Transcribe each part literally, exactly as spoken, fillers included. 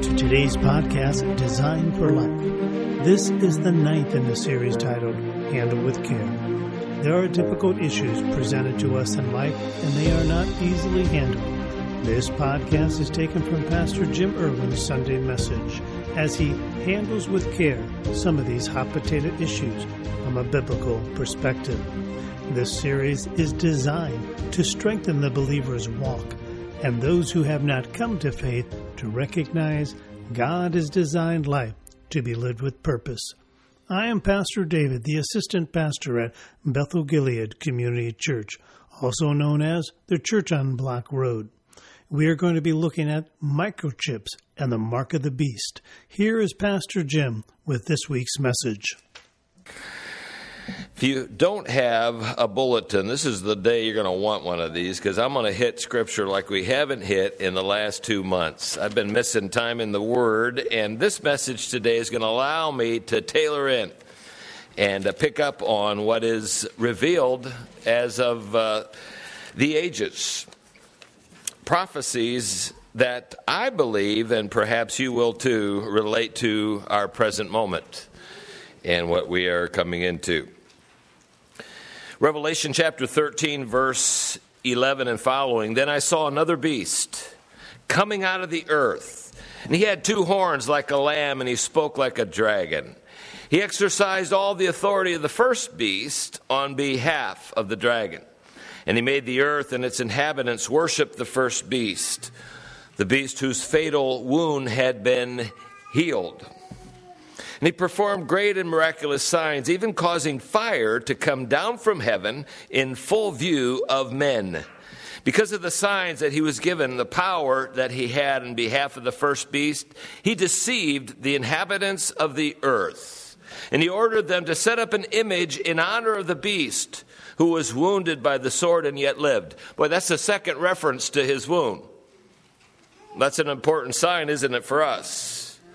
to today's podcast, Design for Life. This is the ninth in the series titled Handle with Care. There are difficult issues presented to us in life, and they are not easily handled. This podcast is taken from Pastor Jim Irwin's Sunday message as he handles with care some of these hot potato issues from a biblical perspective. This series is designed to strengthen the believer's walk and those who have not come to faith to recognize God has designed life to be lived with purpose. I am Pastor David, the assistant pastor at Bethel Gilead Community Church, also known as the Church on Block Road. We are going to be looking at microchips and the mark of the beast. Here is Pastor Jim with this week's message. If you don't have a bulletin, this is the day you're going to want one of these, because I'm going to hit Scripture like we haven't hit in the last two months. I've been missing time in the Word, and this message today is going to allow me to tailor in and uh, pick up on what is revealed as of uh, the ages. Prophecies that I believe, and perhaps you will too, relate to our present moment and what we are coming into. Revelation chapter thirteen, verse eleven and following. Then I saw another beast coming out of the earth, and he had two horns like a lamb, and he spoke like a dragon. He exercised all the authority of the first beast on behalf of the dragon. And he made the earth and its inhabitants worship the first beast, the beast whose fatal wound had been healed. And he performed great and miraculous signs, even causing fire to come down from heaven in full view of men. Because of the signs that he was given, the power that he had on behalf of the first beast, he deceived the inhabitants of the earth. And he ordered them to set up an image in honor of the beast, who was wounded by the sword and yet lived. Boy, that's the second reference to his wound. That's an important sign, isn't it, for us?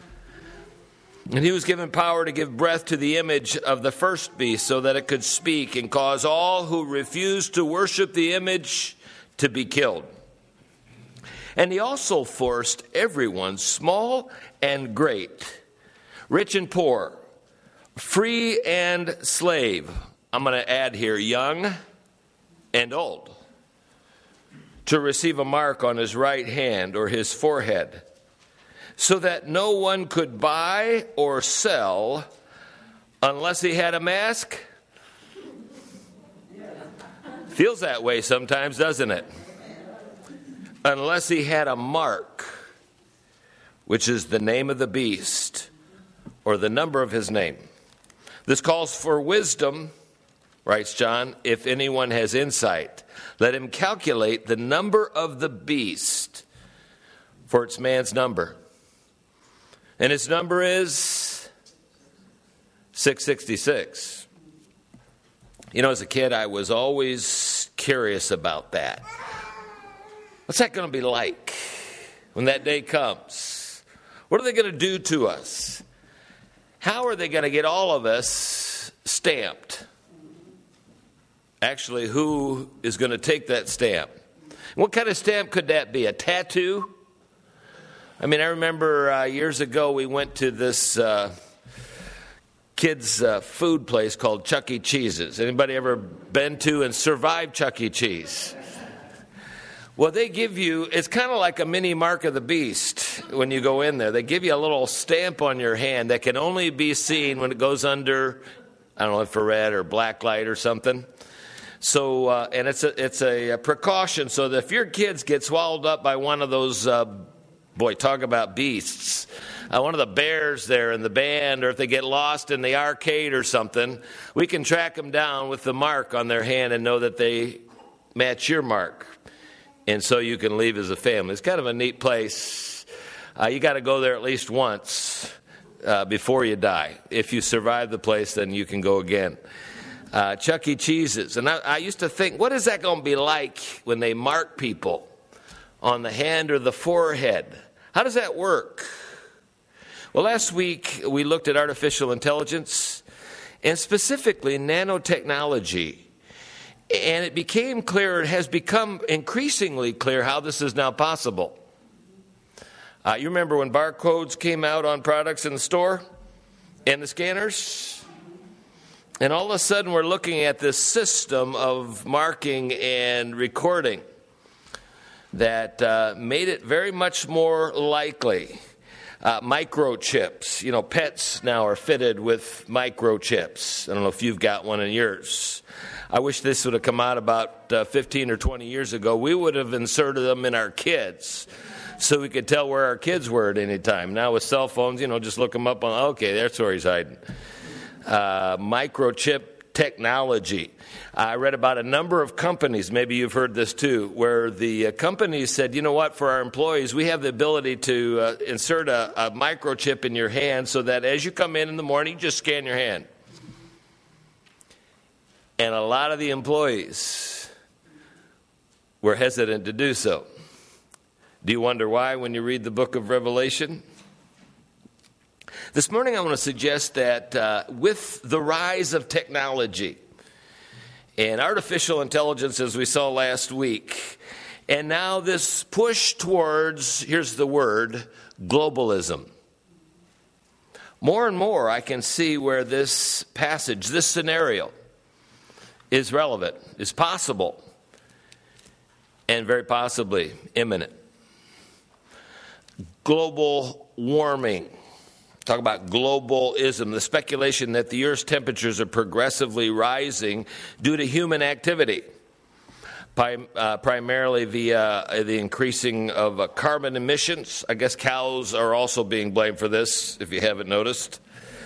And he was given power to give breath to the image of the first beast so that it could speak and cause all who refused to worship the image to be killed. And he also forced everyone, small and great, rich and poor, free and slave. I'm going to add here, young and old, to receive a mark on his right hand or his forehead, so that no one could buy or sell unless he had a mask. Feels that way sometimes, doesn't it? Unless he had a mark, which is the name of the beast or the number of his name. This calls for wisdom, writes John. If anyone has insight, let him calculate the number of the beast, for it's man's number. And its number is six sixty-six. You know, as a kid, I was always curious about that. What's that going to be like when that day comes? What are they going to do to us? How are they going to get all of us stamped? Actually, who is going to take that stamp? What kind of stamp could that be? A tattoo? I mean, I remember uh, years ago we went to this uh, kids' uh, food place called Chuck E. Cheese's. Anybody ever been to and survived Chuck E. Cheese? Well, they give you, it's kind of like a mini mark of the beast when you go in there. They give you a little stamp on your hand that can only be seen when it goes under, I don't know, infrared or black light or something. So, uh, and it's a, it's a, a precaution so that if your kids get swallowed up by one of those, uh, boy, talk about beasts, uh, one of the bears there in the band, or if they get lost in the arcade or something, we can track them down with the mark on their hand and know that they match your mark. And so you can leave as a family. It's kind of a neat place. Uh, you got to go there at least once uh, before you die. If you survive the place, then you can go again. Uh, Chuck E. Cheese's. And I, I used to think, what is that going to be like when they mark people on the hand or the forehead? How does that work? Well, last week we looked at artificial intelligence and specifically nanotechnology. And it became clear, it has become increasingly clear how this is now possible. Uh, you remember when barcodes came out on products in the store and the scanners? And all of a sudden we're looking at this system of marking and recording that uh, made it very much more likely. Uh, microchips, you know, pets now are fitted with microchips. I don't know if you've got one in yours. I wish this would have come out about uh, fifteen or twenty years ago. We would have inserted them in our kids so we could tell where our kids were at any time. Now with cell phones, you know, just look them up on, okay, that's where he's hiding. Uh, microchip technology. I read about a number of companies, maybe you've heard this too, where the uh, companies said, you know what, for our employees, we have the ability to uh, insert a, a microchip in your hand so that as you come in in the morning, you just scan your hand. And a lot of the employees were hesitant to do so. Do you wonder why when you read the book of Revelation? This morning I want to suggest that uh, with the rise of technology and artificial intelligence, as we saw last week, and now this push towards, here's the word, globalism. More and more I can see where this passage, this scenario, is relevant, is possible, and very possibly imminent. Global warming. Talk about globalism, the speculation that the Earth's temperatures are progressively rising due to human activity, Prim, uh, primarily via uh, the increasing of uh, carbon emissions. I guess cows are also being blamed for this, if you haven't noticed.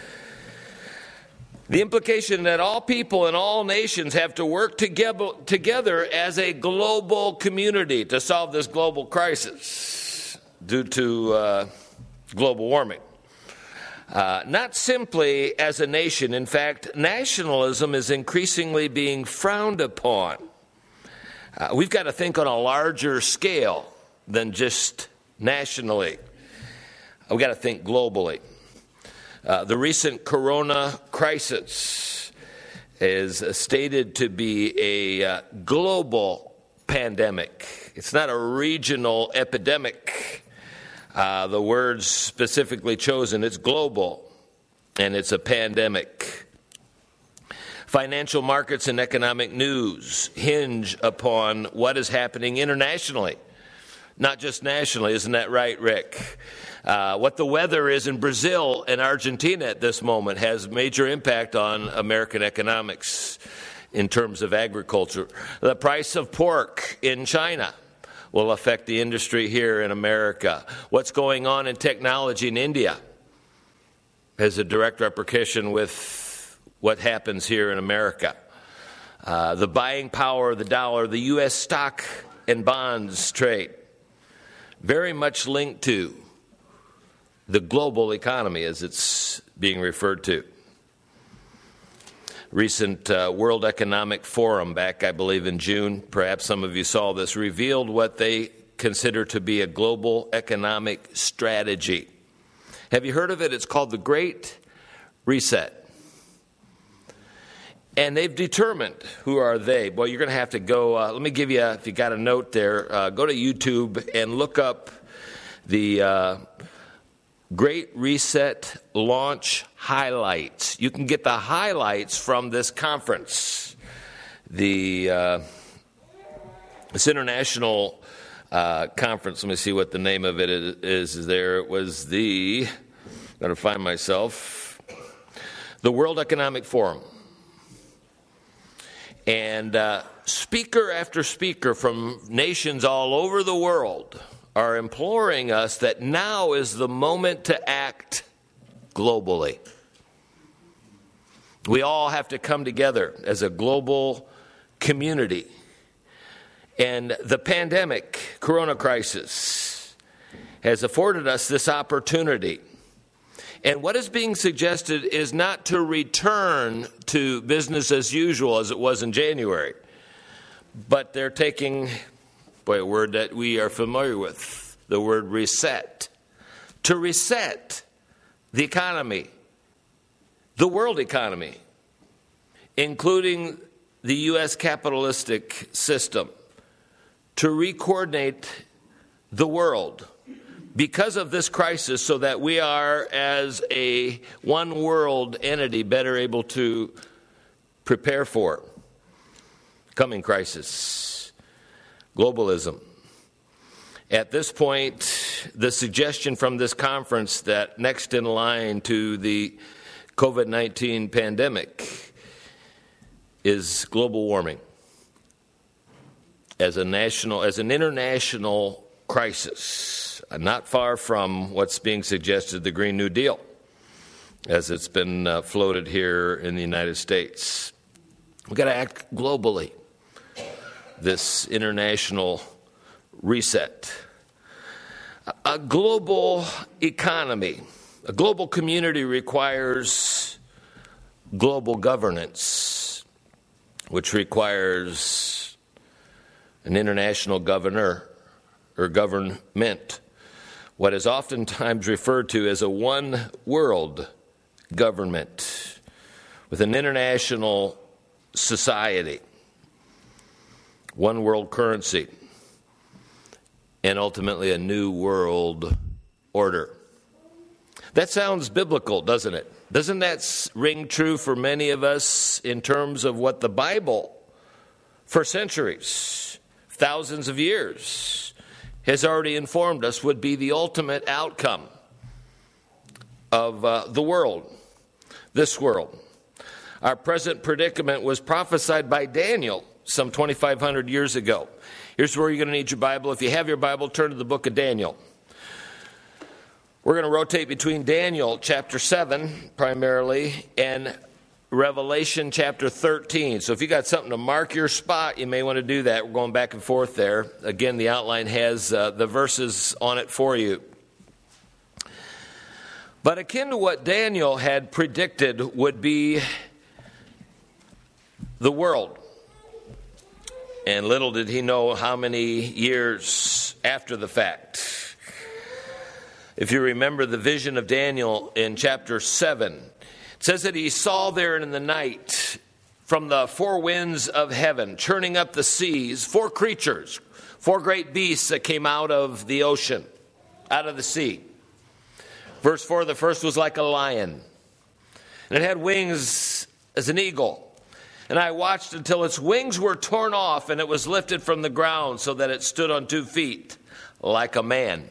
The implication that all people in all nations have to work together, together as a global community to solve this global crisis due to uh, global warming. Uh, not simply as a nation. In fact, nationalism is increasingly being frowned upon. Uh, we've got to think on a larger scale than just nationally. We've got to think globally. Uh, the recent corona crisis is stated to be a uh, global pandemic. It's not a regional epidemic. Uh, the word's specifically chosen. It's global, and it's a pandemic. Financial markets and economic news hinge upon what is happening internationally, not just nationally. Isn't that right, Rick? Uh, what the weather is in Brazil and Argentina at this moment has major impact on American economics in terms of agriculture. The price of pork in China will affect the industry here in America. What's going on in technology in India has a direct repercussion with what happens here in America. Uh, the buying power of the dollar, the U S stock and bonds trade, very much linked to the global economy as it's being referred to. Recent uh, World Economic Forum back, I believe, in June, perhaps some of you saw this, revealed what they consider to be a global economic strategy. Have you heard of it? It's called the Great Reset. And they've determined, who are they? Well, you're going to have to go, uh, let me give you, a, if you got a note there, uh, go to YouTube and look up the uh, Great Reset launch highlights. You can get the highlights from this conference. The uh, this international uh, conference, let me see what the name of it is, is there. It was the, I've got to find myself, the World Economic Forum. And uh, speaker after speaker from nations all over the world are imploring us that now is the moment to act globally. We all have to come together as a global community. And the pandemic, corona crisis, has afforded us this opportunity. And what is being suggested is not to return to business as usual as it was in January, but they're taking, boy, a word that we are familiar with, the word reset. To reset the economy, the world economy, including the U S capitalistic system, to re-coordinate the world because of this crisis, so that we are, as a one world entity, better able to prepare for coming crisis, globalism. At this point, the suggestion from this conference that next in line to the covid nineteen pandemic is global warming as a national, as an international crisis, not far from what's being suggested, the Green New Deal, as it's been uh, floated here in the United States. We've got to act globally. This international reset. A global economy, a global community requires global governance, which requires an international governor or government, what is oftentimes referred to as a one world government with an international society, one world currency, and ultimately a new world order. That sounds biblical, doesn't it? Doesn't that ring true for many of us in terms of what the Bible, for centuries, thousands of years, has already informed us would be the ultimate outcome of uh, the world, this world? Our present predicament was prophesied by Daniel some twenty-five hundred years ago. Here's where you're going to need your Bible. If you have your Bible, turn to the book of Daniel. We're going to rotate between Daniel chapter seven, primarily, and Revelation chapter thirteen. So if you got something to mark your spot, you may want to do that. We're going back and forth there. Again, the outline has uh, the verses on it for you. But akin to what Daniel had predicted would be the world. And little did he know how many years after the fact. If you remember the vision of Daniel in chapter seven, it says that he saw there in the night from the four winds of heaven, churning up the seas, four creatures, four great beasts that came out of the ocean, out of the sea. Verse four, the first was like a lion, and it had wings as an eagle. And I watched until its wings were torn off, and it was lifted from the ground so that it stood on two feet like a man.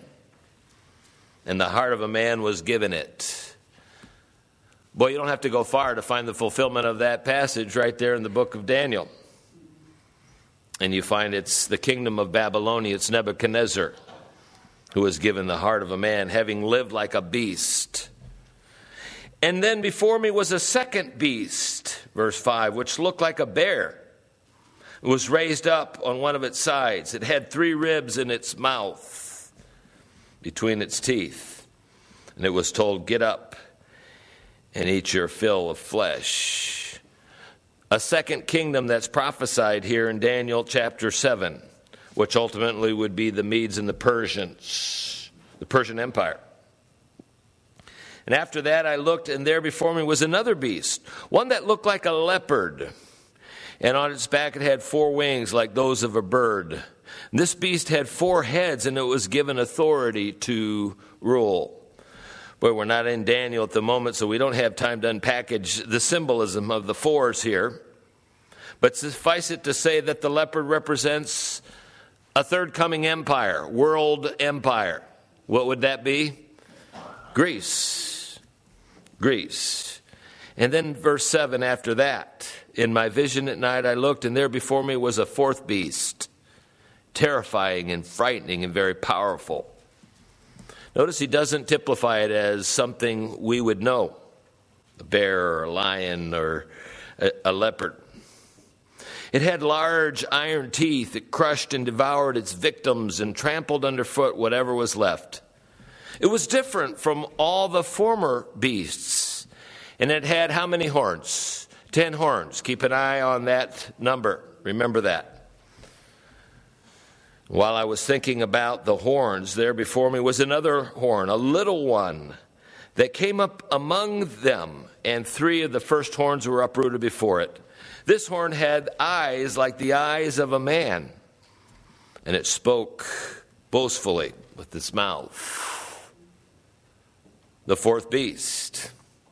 And the heart of a man was given it. Boy, you don't have to go far to find the fulfillment of that passage right there in the book of Daniel. And you find it's the kingdom of Babylonia. It's Nebuchadnezzar who was given the heart of a man, having lived like a beast. And then before me was a second beast, verse five, which looked like a bear. It was raised up on one of its sides. It had three ribs in its mouth, between its teeth. And it was told, get up and eat your fill of flesh. A second kingdom that's prophesied here in Daniel chapter seven, which ultimately would be the Medes and the Persians, the Persian Empire. And after that I looked, and there before me was another beast, one that looked like a leopard. And on its back it had four wings like those of a bird. And this beast had four heads, and it was given authority to rule. Boy, we're not in Daniel at the moment, so we don't have time to unpackage the symbolism of the fours here. But suffice it to say that the leopard represents a third coming empire, world empire. What would that be? Greece. Greece. And then verse seven after that. In my vision at night I looked, and there before me was a fourth beast, terrifying and frightening and very powerful. Notice he doesn't typify it as something we would know, a bear or a lion or a, a leopard. It had large iron teeth. It crushed and devoured its victims and trampled underfoot whatever was left. It was different from all the former beasts. And it had how many horns? Ten horns. Keep an eye on that number. Remember that. While I was thinking about the horns, there before me was another horn, a little one, that came up among them, and three of the first horns were uprooted before it. This horn had eyes like the eyes of a man, and it spoke boastfully with its mouth. the fourth beast.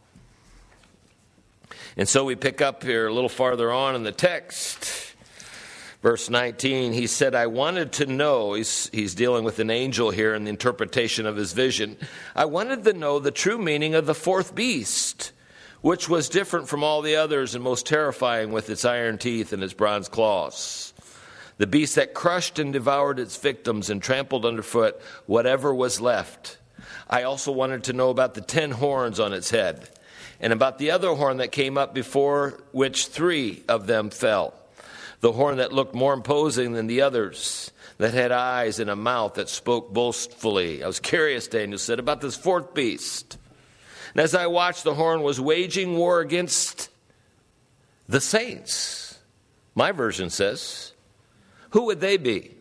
And so we pick up here a little farther on in the text. Verse nineteen, he said, I wanted to know, he's, he's dealing with an angel here in the interpretation of his vision. I wanted to know the true meaning of the fourth beast, which was different from all the others and most terrifying with its iron teeth and its bronze claws. The beast that crushed and devoured its victims and trampled underfoot whatever was left. I also wanted to know about the ten horns on its head, and about the other horn that came up before which three of them fell. The horn that looked more imposing than the others, that had eyes and a mouth that spoke boastfully. I was curious, Daniel said, about this fourth beast. And as I watched, the horn was waging war against the saints. My version says, who would they be?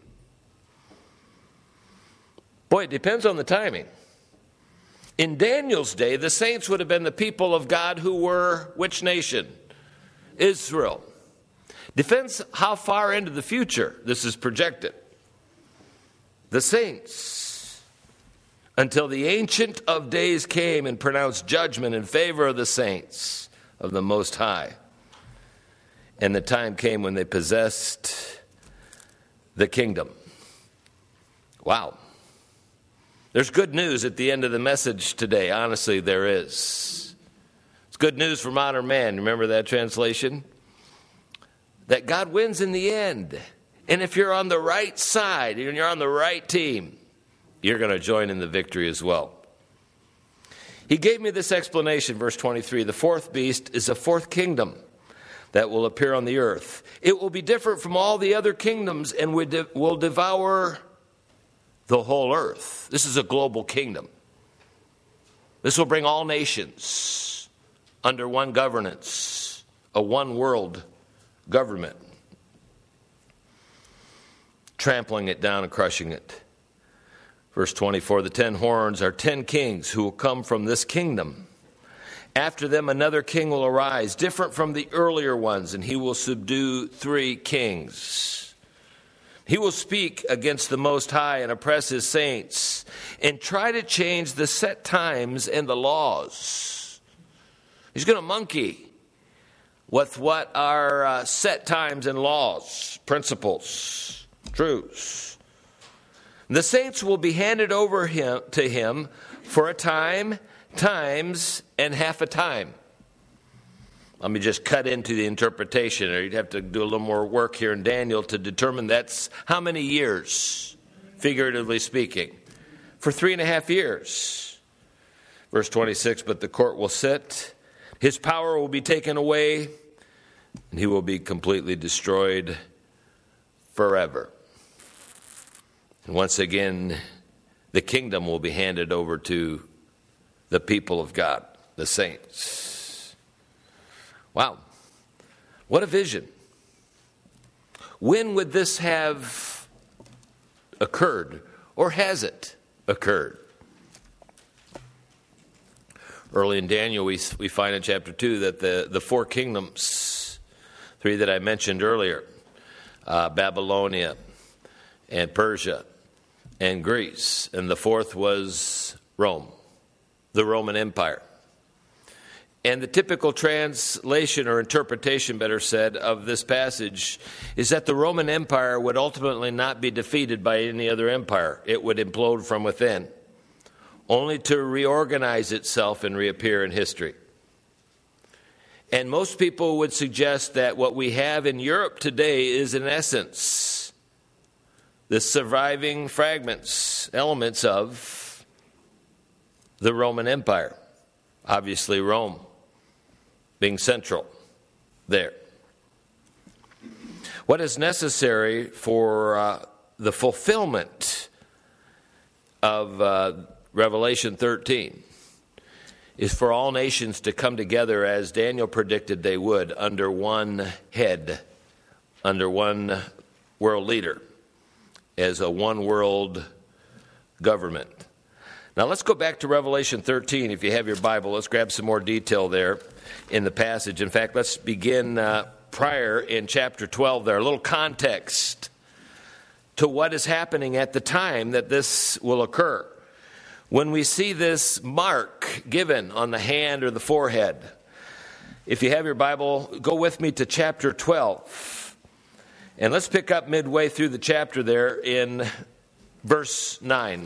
Boy, it depends on the timing. In Daniel's day, the saints would have been the people of God who were which nation? Israel. Depends how far into the future this is projected. The saints. Until the Ancient of Days came and pronounced judgment in favor of the saints of the Most High. And the time came when they possessed the kingdom. Wow. There's good news at the end of the message today. Honestly, there is. It's good news for modern man. Remember that translation? That God wins in the end. And if you're on the right side and you're on the right team, you're going to join in the victory as well. He gave me this explanation, verse twenty-three. The fourth beast is a fourth kingdom that will appear on the earth. It will be different from all the other kingdoms and will devour the whole earth. This is a global kingdom. This will bring all nations under one governance, a one world government, trampling it down and crushing it. Verse twenty-four, the ten horns are ten kings who will come from this kingdom. After them another king will arise, different from the earlier ones, and he will subdue three kings. He will speak against the Most High and oppress his saints and try to change the set times and the laws. He's going to monkey with what are uh, set times and laws, principles, truths. The saints will be handed over him, to him for a time, times, and half a time. Let me just cut into the interpretation, or you'd have to do a little more work here in Daniel to determine that's how many years, figuratively speaking. For three and a half years. Verse twenty-six, but the court will sit, his power will be taken away, and he will be completely destroyed forever. And once again, the kingdom will be handed over to the people of God, the saints. Wow. What a vision. When would this have occurred? Or has it occurred? Early in Daniel, we, we find in chapter two that the, the four kingdoms, three that I mentioned earlier, uh, Babylonia and Persia and Greece, and the fourth was Rome, the Roman Empire. And the typical translation or interpretation, better said, of this passage is that the Roman Empire would ultimately not be defeated by any other empire. It would implode from within, only to reorganize itself and reappear in history. And most people would suggest that what we have in Europe today is, in essence, the surviving fragments, elements of the Roman Empire. Obviously, Rome being central there. What is necessary for uh, the fulfillment of uh, Revelation thirteen is for all nations to come together as Daniel predicted they would, under one head, under one world leader, as a one world government. Now let's go back to Revelation thirteen. If you have your Bible, let's grab some more detail there in the passage. In fact, let's begin uh, prior in chapter twelve there, a little context to what is happening at the time that this will occur. when we see this mark given on the hand or the forehead. If you have your Bible, go with me to chapter twelve. And let's pick up midway through the chapter there in verse nine.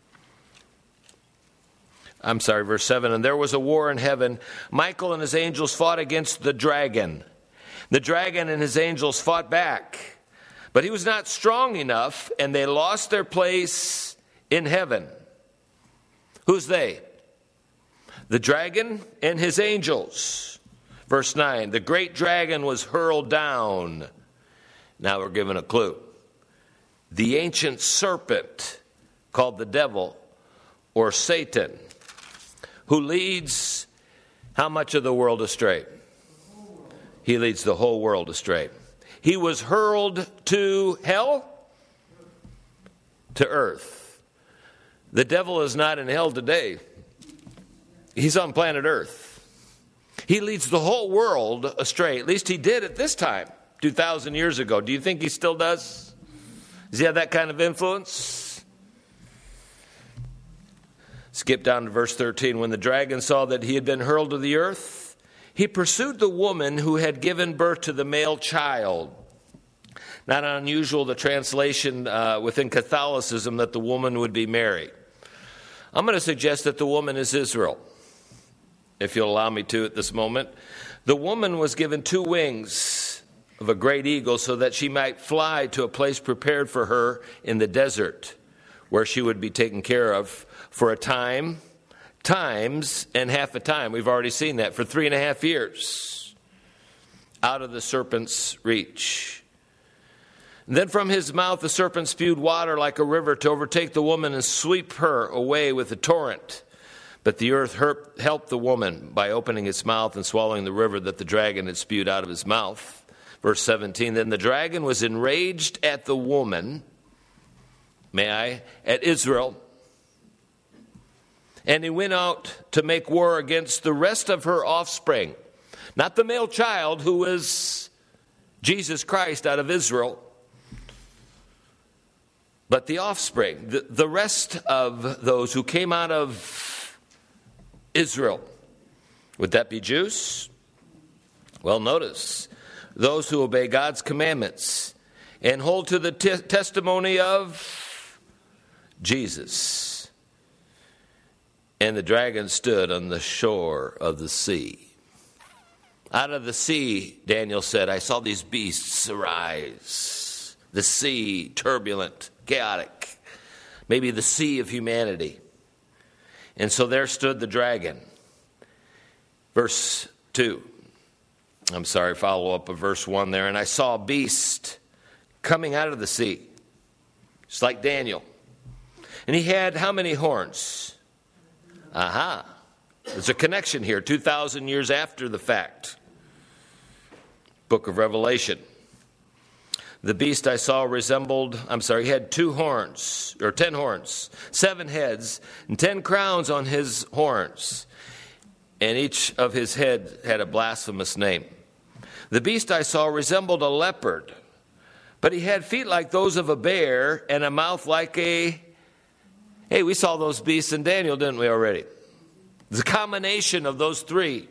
I'm sorry, verse seven. And there was a war in heaven. Michael and his angels fought against the dragon. The dragon and his angels fought back. But he was not strong enough, and they lost their place in heaven. Who's they? The dragon and his angels. Verse nine, the great dragon was hurled down. Now we're given a clue. The ancient serpent, called the devil or Satan, who leads how much of the world astray? He leads the whole world astray. He was hurled to hell, to earth. The devil is not in hell today. He's on planet Earth. He leads the whole world astray. At least he did at this time, two thousand years ago. Do you think he still does? Does he have that kind of influence? Skip down to verse thirteen. When the dragon saw that he had been hurled to the earth, he pursued the woman who had given birth to the male child. Not unusual, the translation uh, within Catholicism that the woman would be Mary. I'm going to suggest that the woman is Israel, if you'll allow me to at this moment. The woman was given two wings of a great eagle so that she might fly to a place prepared for her in the desert, where she would be taken care of for a time, times, and half a time. We've already seen that, for three and a half years, out of the serpent's reach. And then from his mouth the serpent spewed water like a river to overtake the woman and sweep her away with a torrent. But the earth helped the woman by opening its mouth and swallowing the river that the dragon had spewed out of his mouth. Verse seventeen, then the dragon was enraged at the woman, may I, at Israel, and he went out to make war against the rest of her offspring. Not the male child who is Jesus Christ out of Israel, but the offspring, the, the rest of those who came out of Israel. Would that be Jews? Well, notice, those who obey God's commandments and hold to the te- testimony of Jesus. And the dragon stood on the shore of the sea. Out of the sea, Daniel said, I saw these beasts arise. The sea, turbulent, chaotic, maybe the sea of humanity. And so there stood the dragon. Verse two. I'm sorry, follow up of verse one there. And I saw a beast coming out of the sea, just like Daniel. And he had how many horns? Aha. There's a connection here, two thousand years after the fact. Book of Revelation. The beast I saw resembled, I'm sorry, he had two horns, or ten horns, seven heads, and ten crowns on his horns. And each of his heads had a blasphemous name. The beast I saw resembled a leopard, but he had feet like those of a bear and a mouth like a... Hey, we saw those beasts in Daniel, didn't we already? The combination of those three.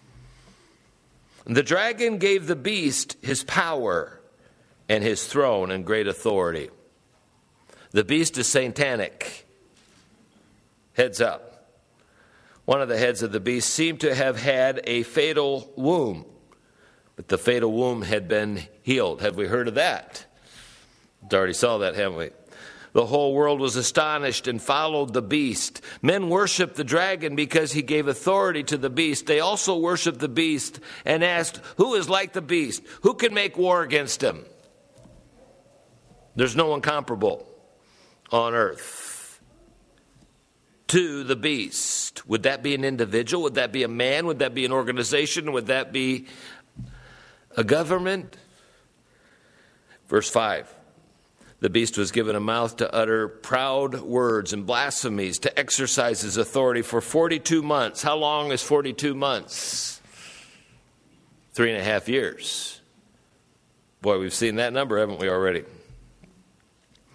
The dragon gave the beast his power and his throne and great authority. The beast is satanic. Heads up. One of the heads of the beast seemed to have had a fatal wound, but the fatal wound had been healed. Have we heard of that? We already saw that, haven't we? The whole world was astonished and followed the beast. Men worshiped the dragon because he gave authority to the beast. They also worshiped the beast and asked, who is like the beast? Who can make war against him? There's no one comparable on earth to the beast. Would that be an individual? Would that be a man? Would that be an organization? Would that be a government? Verse five. The beast was given a mouth to utter proud words and blasphemies, to exercise his authority for forty-two months. How long is forty-two months? Three and a half years. Boy, we've seen that number, haven't we, already?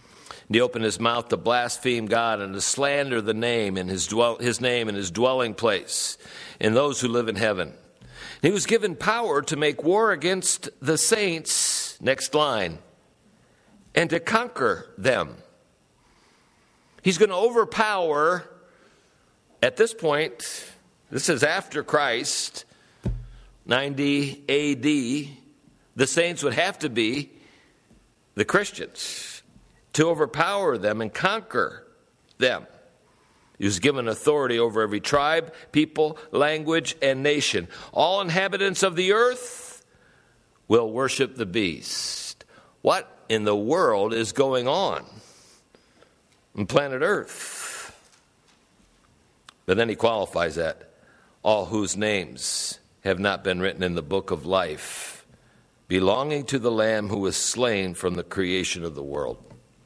And he opened his mouth to blaspheme God and to slander the name and his dwell, his name and his dwelling place and those who live in heaven. And he was given power to make war against the saints, next line, and to conquer them. He's going to overpower, at this point, this is after Christ, ninety A D, the saints would have to be the Christians, to overpower them and conquer them. He was given authority over every tribe, people, language, and nation. All inhabitants of the earth will worship the beast. What in the world is going on on planet Earth? But then he qualifies that. All whose names have not been written in the book of life, belonging to the Lamb who was slain from the creation of the world.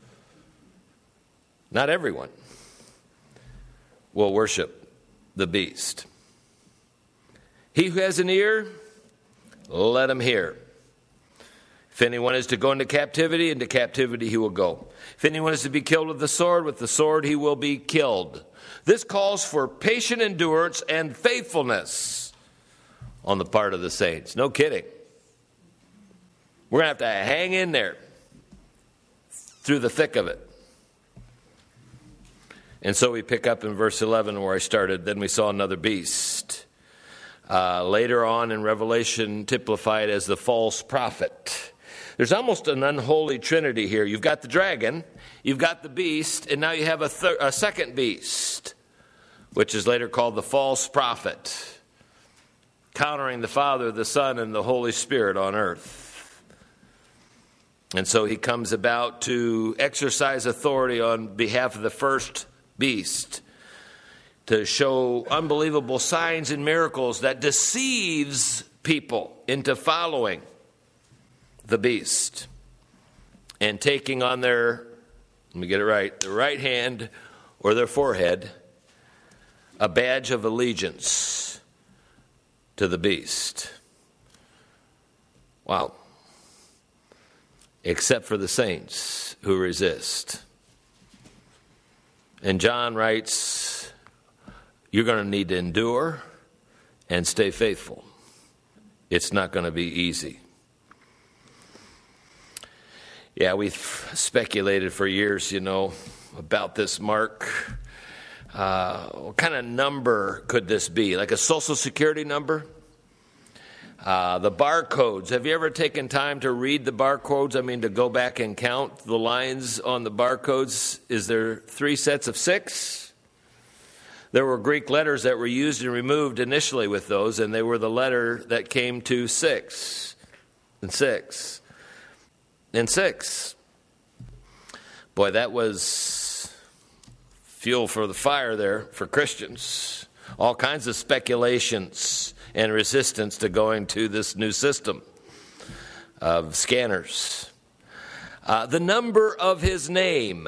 Not everyone will worship the beast. He who has an ear, let him hear. If anyone is to go into captivity, into captivity he will go. If anyone is to be killed with the sword, with the sword he will be killed. This calls for patient endurance and faithfulness on the part of the saints. No kidding. We're going to have to hang in there through the thick of it. And so we pick up in verse eleven where I started. Then we saw another beast. Uh, later on in Revelation, typified as the false prophet. There's almost an unholy trinity here. You've got the dragon, you've got the beast, and now you have a, thir- a second beast, which is later called the false prophet, countering the Father, the Son, and the Holy Spirit on earth. And so he comes about to exercise authority on behalf of the first beast, to show unbelievable signs and miracles that deceives people into following the beast and taking on their, let me get it right, their right hand or their forehead, a badge of allegiance to the beast. Wow. Except for the saints who resist. And John writes, you're going to need to endure and stay faithful. It's not going to be easy. Yeah, we've speculated for years, you know, about this mark. Uh, what kind of number could this be? Like a social security number? Uh, the barcodes. Have you ever taken time to read the barcodes? I mean, to go back and count the lines on the barcodes? Is there three sets of six? There were Greek letters that were used and removed initially with those, and they were the letter that came to six and six and six. Boy, that was fuel for the fire there for Christians. All kinds of speculations and resistance to going to this new system of scanners. Uh, the number of his name.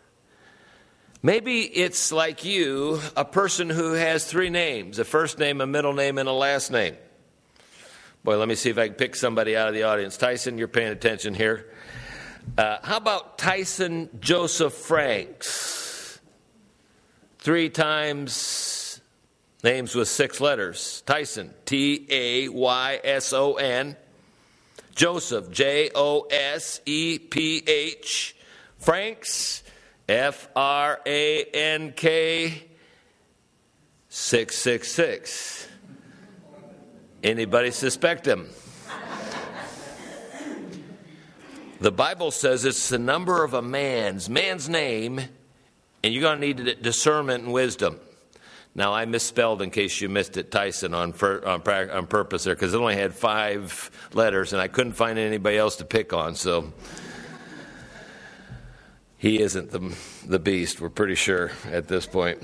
Maybe it's like you, a person who has three names, a first name, a middle name, and a last name. Boy, let me see if I can pick somebody out of the audience. Tyson, you're paying attention here. Uh, how about Tyson Joseph Franks? Three times names with six letters. Tyson, T A Y S O N. Joseph, J O S E P H. Franks, F R A N K, six six six. Anybody suspect him? The Bible says it's the number of a man's, man's name, and you're going to need discernment and wisdom. Now, I misspelled, in case you missed it, Tyson on, on, on purpose there, because it only had five letters, and I couldn't find anybody else to pick on, so he isn't the, the beast, we're pretty sure at this point.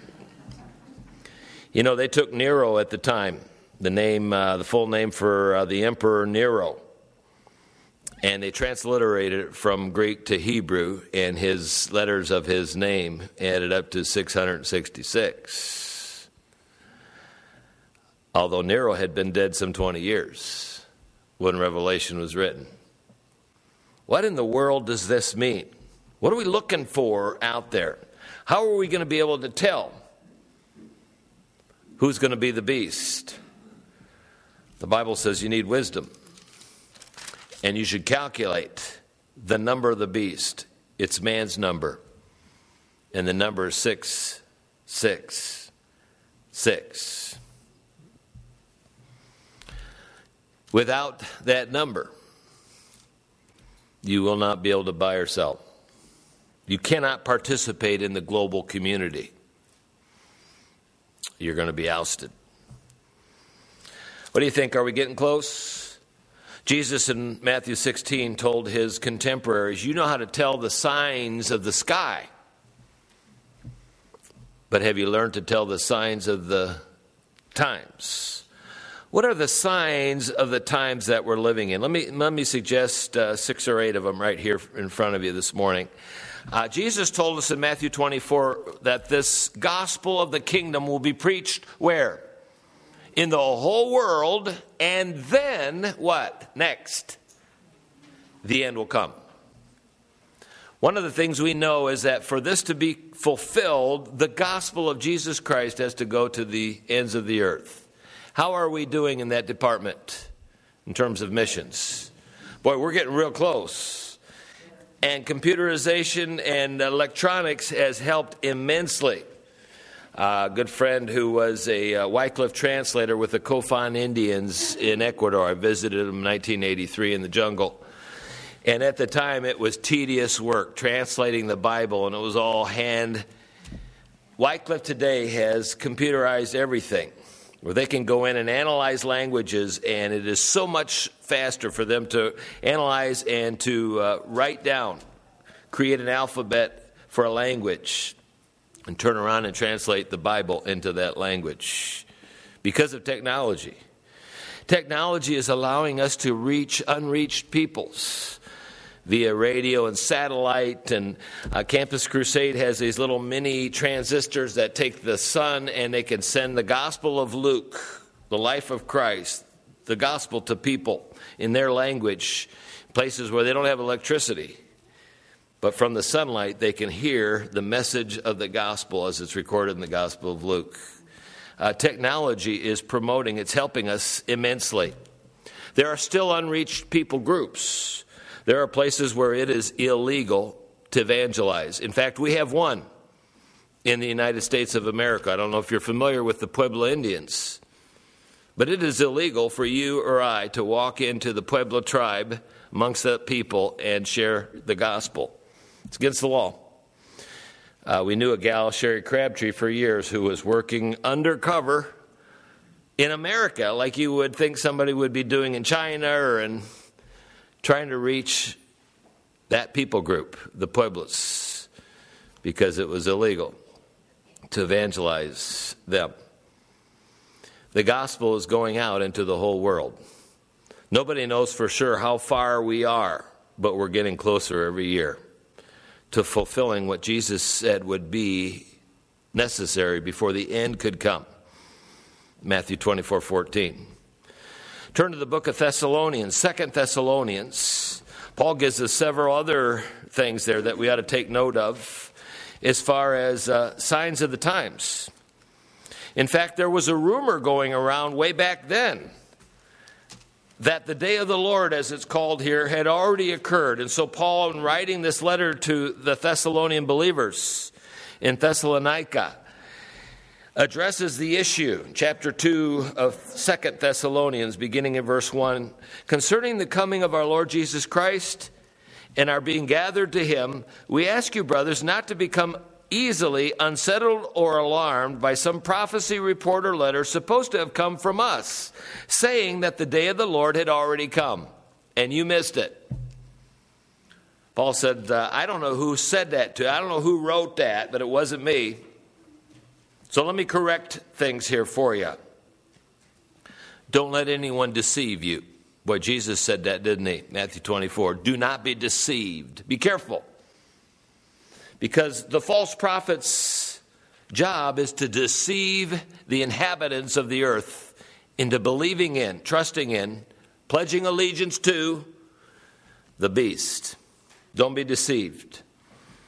You know, they took Nero at the time, the name, uh, the full name for uh, the Emperor Nero, and they transliterated it from Greek to Hebrew, and his letters of his name added up to six hundred sixty-six. Although Nero had been dead some twenty years when Revelation was written. What in the world does this mean? What are we looking for out there? How are we going to be able to tell who's going to be the beast? The Bible says you need wisdom. And you should calculate the number of the beast. It's man's number. And the number is six, six, six. Without that number, you will not be able to buy or sell. You cannot participate in the global community. You're going to be ousted. What do you think? Are we getting close? Jesus in Matthew sixteen told his contemporaries, you know how to tell the signs of the sky. But have you learned to tell the signs of the times? What are the signs of the times that we're living in? Let me, let me suggest uh, six or eight of them right here in front of you this morning. Uh, Jesus told us in Matthew twenty-four that this gospel of the kingdom will be preached where? In the whole world, and then what? Next, the end will come. One of the things we know is that for this to be fulfilled, the gospel of Jesus Christ has to go to the ends of the earth. How are we doing in that department in terms of missions? Boy, we're getting real close. And computerization and electronics has helped immensely. Uh, a good friend who was a uh, Wycliffe translator with the Kofan Indians in Ecuador. I visited him in nineteen eighty-three in the jungle. And at the time, it was tedious work, translating the Bible, and it was all hand. Wycliffe today has computerized everything, where they can go in and analyze languages, and it is so much faster for them to analyze and to uh, write down, create an alphabet for a language, and turn around and translate the Bible into that language because of technology. Technology is allowing us to reach unreached peoples via radio and satellite, and uh, Campus Crusade has these little mini transistors that take the sun and they can send the gospel of Luke, the life of Christ, the gospel to people in their language, places where they don't have electricity. But from the sunlight, they can hear the message of the gospel as it's recorded in the Gospel of Luke. Uh, technology is promoting, it's helping us immensely. There are still unreached people groups. There are places where it is illegal to evangelize. In fact, we have one in the United States of America. I don't know if you're familiar with the Pueblo Indians, but it is illegal for you or I to walk into the Pueblo tribe amongst the people and share the gospel. It's against the law. Uh, we knew a gal, Sherry Crabtree, for years who was working undercover in America like you would think somebody would be doing in China or in trying to reach that people group, the Pueblos, because it was illegal to evangelize them. The gospel is going out into the whole world. Nobody knows for sure how far we are, but we're getting closer every year to fulfilling what Jesus said would be necessary before the end could come. Matthew twenty-four fourteen. Turn to the book of Thessalonians, Second Thessalonians. Paul gives us several other things there that we ought to take note of as far as uh, signs of the times. In fact, there was a rumor going around way back then that the day of the Lord, as it's called here, had already occurred. And so Paul, in writing this letter to the Thessalonian believers in Thessalonica, addresses the issue, chapter two of Second Thessalonians, beginning in verse one, concerning the coming of our Lord Jesus Christ and our being gathered to him, we ask you, brothers, not to become easily unsettled or alarmed by some prophecy, report, or letter supposed to have come from us, saying that the day of the Lord had already come, and you missed it. Paul said, uh, I don't know who said that to you. I don't know who wrote that, but it wasn't me. So let me correct things here for you. Don't let anyone deceive you. Boy, Jesus said that, didn't he? Matthew twenty-four. Do not be deceived. Be careful. Because the false prophet's job is to deceive the inhabitants of the earth into believing in, trusting in, pledging allegiance to the beast. Don't be deceived.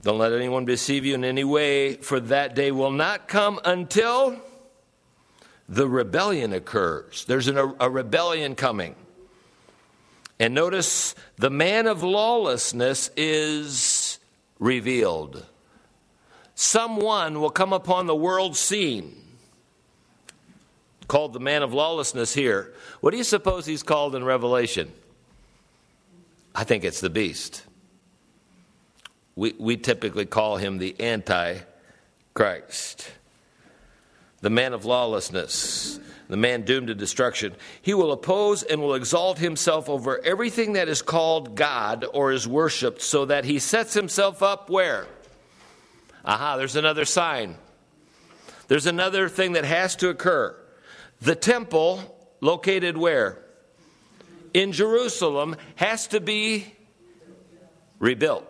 Don't let anyone deceive you in any way, for that day will not come until the rebellion occurs. There's an, a, a rebellion coming. And notice the man of lawlessness is revealed. Someone will come upon the world scene, called the man of lawlessness here. What do you suppose he's called in Revelation? I think it's the beast. We, we typically call him the Antichrist. The man of lawlessness, the man doomed to destruction. He will oppose and will exalt himself over everything that is called God or is worshipped, so that he sets himself up where? Aha, there's another sign. There's another thing that has to occur. The temple, located where? In Jerusalem, has to be rebuilt.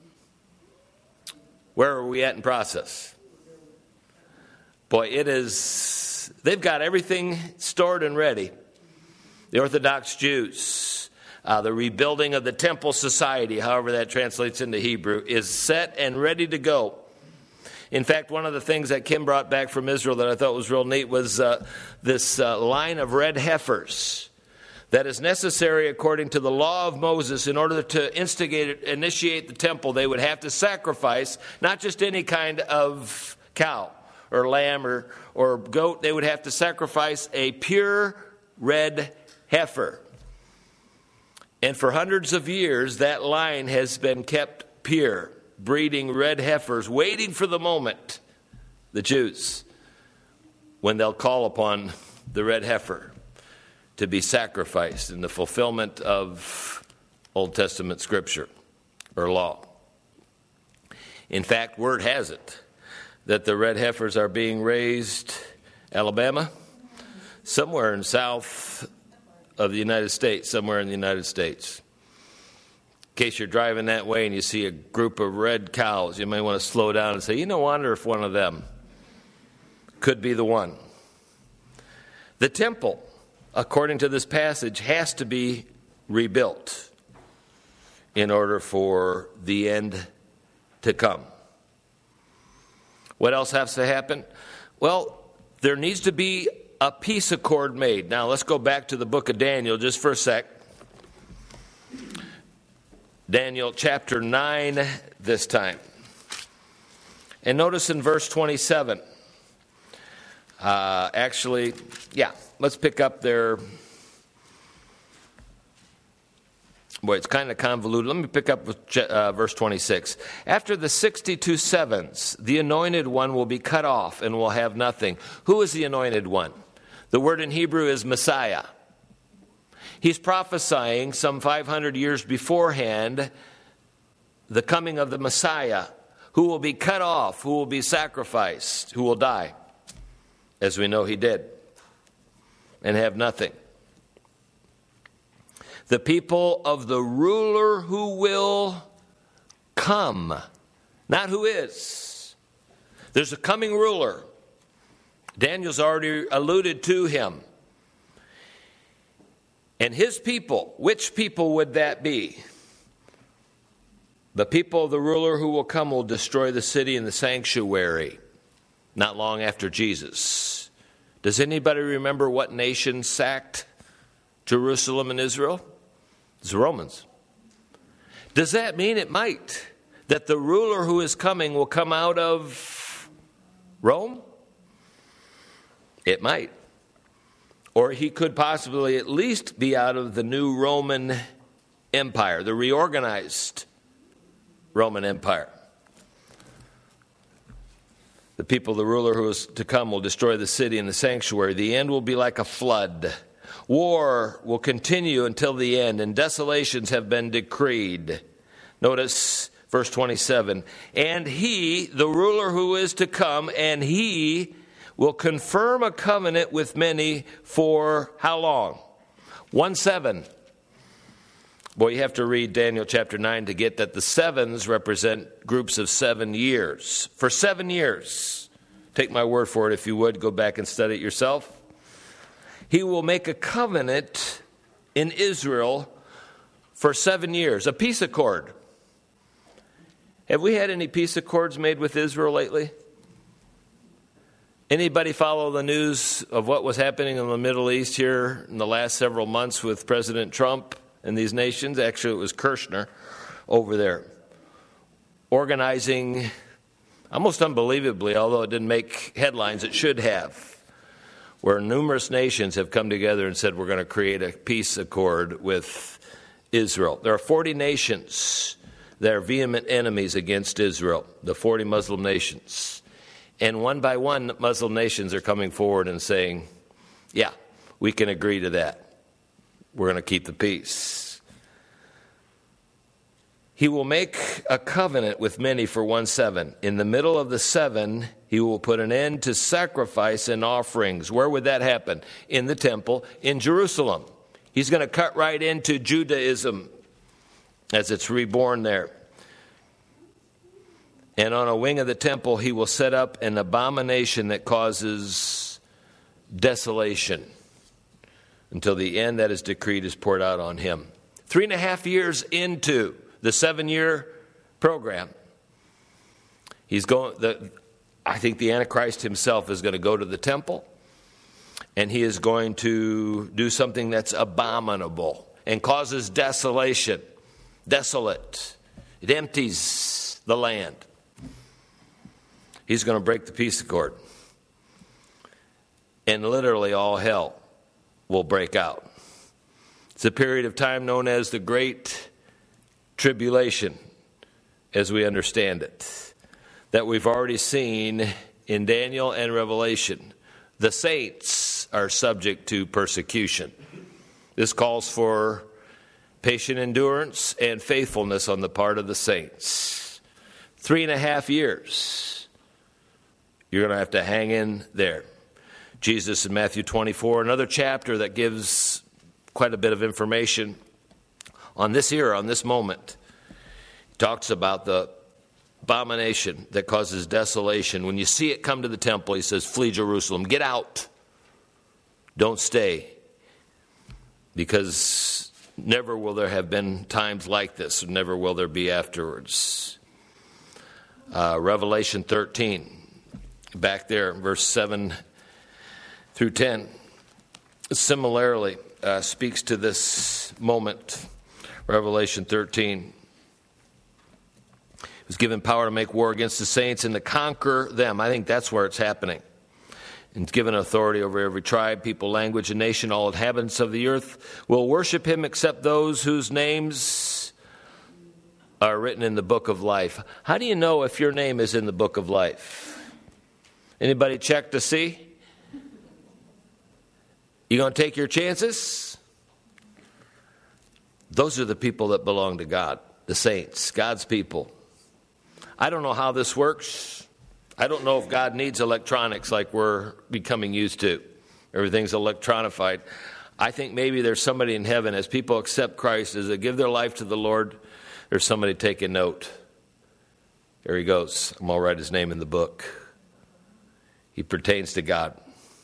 Where are we at in process? Boy, it is, they've got everything stored and ready. The Orthodox Jews, uh, the rebuilding of the temple society, however that translates into Hebrew, is set and ready to go. In fact, one of the things that Kim brought back from Israel that I thought was real neat was uh, this uh, line of red heifers that is necessary according to the law of Moses. In order to instigate, initiate the temple, they would have to sacrifice not just any kind of cow or lamb or, or goat. They would have to sacrifice a pure red heifer. And for hundreds of years, that line has been kept pure, breeding red heifers, waiting for the moment, the Jews, when they'll call upon the red heifer to be sacrificed in the fulfillment of Old Testament scripture or law. In fact, word has it that the red heifers are being raised, Alabama, somewhere in south of the United States, somewhere in the United States. In case you're driving that way and you see a group of red cows, you may want to slow down and say, you know, wonder if one of them could be the one. The temple, according to this passage, has to be rebuilt in order for the end to come. What else has to happen? Well, there needs to be a peace accord made. Now, let's go back to the book of Daniel just for a sec. Daniel chapter nine this time. And notice in verse twenty-seven. Uh, actually, yeah, let's pick up there. Boy, it's kind of convoluted. Let me pick up with uh, verse twenty-six. After the sixty-two sevens, the anointed one will be cut off and will have nothing. Who is the anointed one? The word in Hebrew is Messiah. He's prophesying some five hundred years beforehand the coming of the Messiah, who will be cut off, who will be sacrificed, who will die, as we know he did, and have nothing. The people of the ruler who will come, not who is. There's a coming ruler. Daniel's already alluded to him. And his people, which people would that be? The people of the ruler who will come will destroy the city and the sanctuary not long after Jesus. Does anybody remember what nation sacked Jerusalem and Israel? It's the Romans. Does that mean it might that the ruler who is coming will come out of Rome? It might. Or he could possibly at least be out of the new Roman Empire, the reorganized Roman Empire. The people, the ruler who is to come, will destroy the city and the sanctuary. The end will be like a flood. War will continue until the end, and desolations have been decreed. Notice verse twenty-seven. And he, the ruler who is to come, and he will confirm a covenant with many for how long? One seven. Boy, you have to read Daniel chapter nine to get that the sevens represent groups of seven years. For seven years. Take my word for it if you would. Go back and study it yourself. He will make a covenant in Israel for seven years. A peace accord. Have we had any peace accords made with Israel lately? Anybody follow the news of what was happening in the Middle East here in the last several months with President Trump and these nations? Actually, it was Kirshner over there organizing, almost unbelievably, although it didn't make headlines, it should have, where numerous nations have come together and said we're going to create a peace accord with Israel. There are forty nations that are vehement enemies against Israel, the forty Muslim nations. And one by one, Muslim nations are coming forward and saying, yeah, we can agree to that. We're going to keep the peace. He will make a covenant with many for one seven. In the middle of the seven, he will put an end to sacrifice and offerings. Where would that happen? In the temple in Jerusalem. He's going to cut right into Judaism as it's reborn there. And on a wing of the temple, he will set up an abomination that causes desolation until the end that is decreed is poured out on him. Three and a half years into the seven-year program, he's going. The, I think the Antichrist himself is going to go to the temple, and he is going to do something that's abominable and causes desolation, desolate. It empties the land. He's going to break the peace accord. And literally all hell will break out. It's a period of time known as the Great Tribulation, as we understand it, that we've already seen in Daniel and Revelation. The saints are subject to persecution. This calls for patient endurance and faithfulness on the part of the saints. Three and a half years. You're going to have to hang in there. Jesus in Matthew twenty-four, another chapter that gives quite a bit of information on this era, on this moment. He talks about the abomination that causes desolation. When you see it come to the temple, he says, flee Jerusalem. Get out. Don't stay. Because never will there have been times like this. Never will there be afterwards. Uh, Revelation thirteen. Back there, verse seven through ten, similarly uh, speaks to this moment. Revelation thirteen. He was given power to make war against the saints and to conquer them. I think that's where it's happening. And given authority over every tribe, people, language, and nation. All inhabitants of the earth will worship him except those whose names are written in the book of life. How do you know if your name is in the book of life? Anybody check to see? You going to take your chances? Those are the people that belong to God, the saints, God's people. I don't know how this works. I don't know if God needs electronics like we're becoming used to. Everything's electronified. I think maybe there's somebody in heaven, as people accept Christ, as they give their life to the Lord, there's somebody taking note. There he goes. I'm going to write his name in the book. He pertains to God,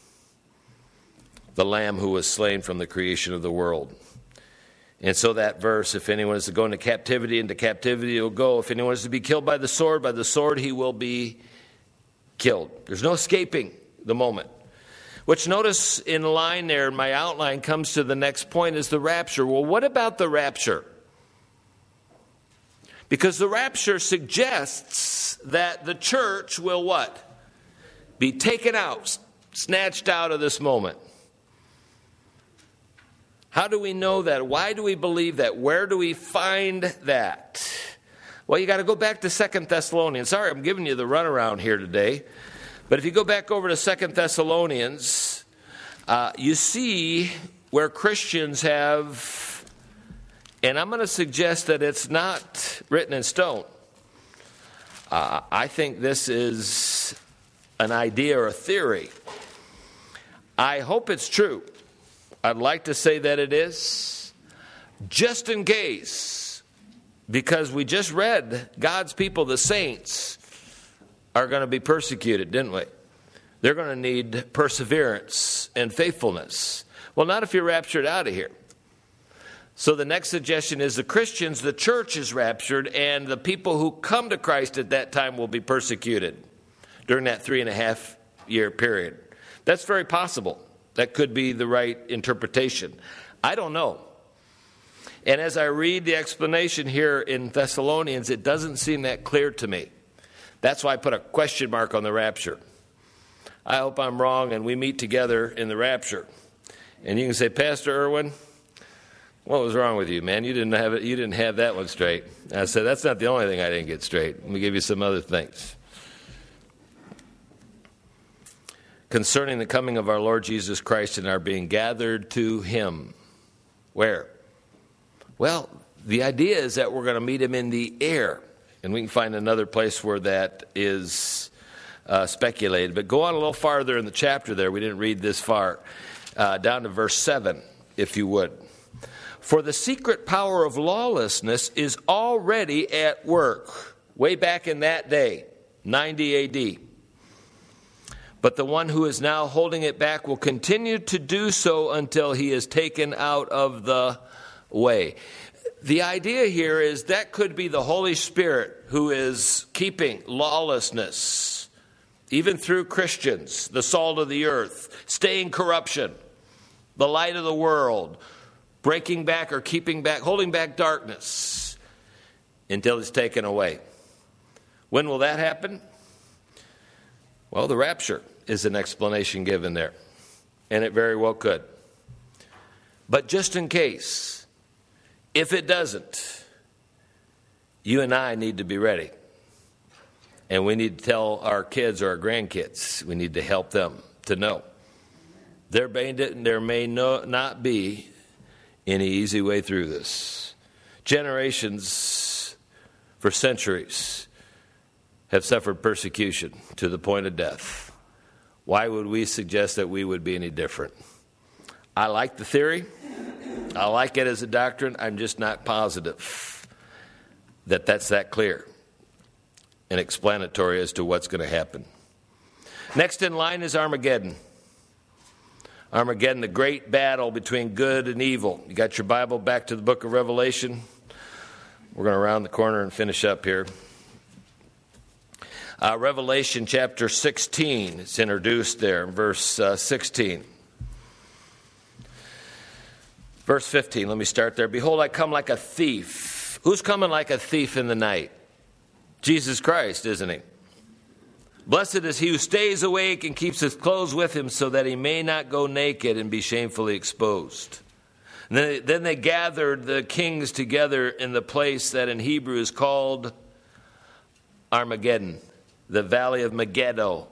the Lamb who was slain from the creation of the world. And so that verse, if anyone is to go into captivity, into captivity he will go. If anyone is to be killed by the sword, by the sword he will be killed. There's no escaping the moment. Which, notice in line there, in my outline, comes to the next point, is the rapture. Well, what about the rapture? Because the rapture suggests that the church will what? Be taken out, snatched out of this moment. How do we know that? Why do we believe that? Where do we find that? Well, you got to go back to Second Thessalonians. Sorry, I'm giving you the runaround here today. But if you go back over to Second Thessalonians, uh, you see where Christians have, and I'm going to suggest that it's not written in stone. Uh, I think this is an idea or a theory. I hope it's true. I'd like to say that it is, just in case, because we just read God's people, the saints, are going to be persecuted, didn't we? They're going to need perseverance and faithfulness. Well, not if you're raptured out of here. So the next suggestion is the Christians, the church is raptured, and the people who come to Christ at that time will be persecuted during that three and a half year period. That's very possible. That could be the right interpretation. I don't know. And as I read the explanation here in Thessalonians, it doesn't seem that clear to me. That's why I put a question mark on the rapture. I hope I'm wrong and we meet together in the rapture. And you can say, Pastor Irwin, what was wrong with you, man? You didn't have it. You didn't have that one straight. And I said, that's not the only thing I didn't get straight. Let me give you some other things. Concerning the coming of our Lord Jesus Christ and our being gathered to him. Where? Well, the idea is that we're going to meet him in the air. And we can find another place where that is uh, speculated. But go on a little farther in the chapter there. We didn't read this far. Uh, down to verse seven, if you would. For the secret power of lawlessness is already at work. Way back in that day, ninety A D. But the one who is now holding it back will continue to do so until he is taken out of the way. The idea here is that could be the Holy Spirit who is keeping lawlessness, even through Christians, the salt of the earth, staying corruption, the light of the world, breaking back or keeping back, holding back darkness until it's taken away. When will that happen? Well, the rapture is an explanation given there, and it very well could. But just in case, if it doesn't, you and I need to be ready. And we need to tell our kids or our grandkids, we need to help them to know. There may, there may no, not be any easy way through this. Generations, for centuries, have suffered persecution to the point of death. Why would we suggest that we would be any different? I like the theory. I like it as a doctrine. I'm just not positive that that's that clear and explanatory as to what's going to happen. Next in line is Armageddon. Armageddon, the great battle between good and evil. You got your Bible back to the book of Revelation. We're going to round the corner and finish up here. Uh, Revelation chapter sixteen, it's introduced there in verse uh, sixteen. Verse fifteen, let me start there. Behold, I come like a thief. Who's coming like a thief in the night? Jesus Christ, isn't he? Blessed is he who stays awake and keeps his clothes with him so that he may not go naked and be shamefully exposed. And then, they, then they gathered the kings together in the place that in Hebrew is called Armageddon, the valley of Megiddo.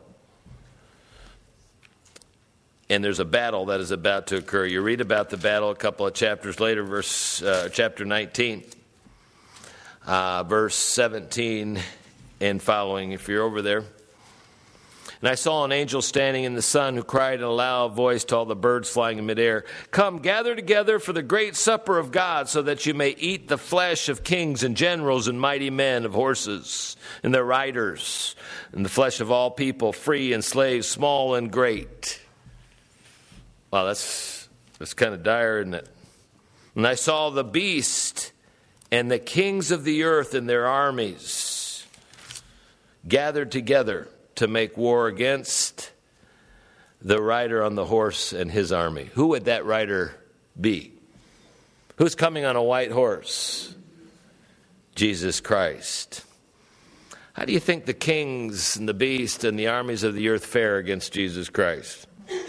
And there's a battle that is about to occur. You read about the battle a couple of chapters later, verse uh, chapter nineteen, uh, verse seventeen and following, if you're over there. And I saw an angel standing in the sun who cried in a loud voice to all the birds flying in midair, come, gather together for the great supper of God, so that you may eat the flesh of kings and generals and mighty men, of horses and their riders, and the flesh of all people, free and slaves, small and great. Wow, that's, that's kind of dire, isn't it? And I saw the beast and the kings of the earth and their armies gathered together to make war against the rider on the horse and his army. Who would that rider be? Who's coming on a white horse? Jesus Christ. How do you think the kings and the beast and the armies of the earth fare against Jesus Christ?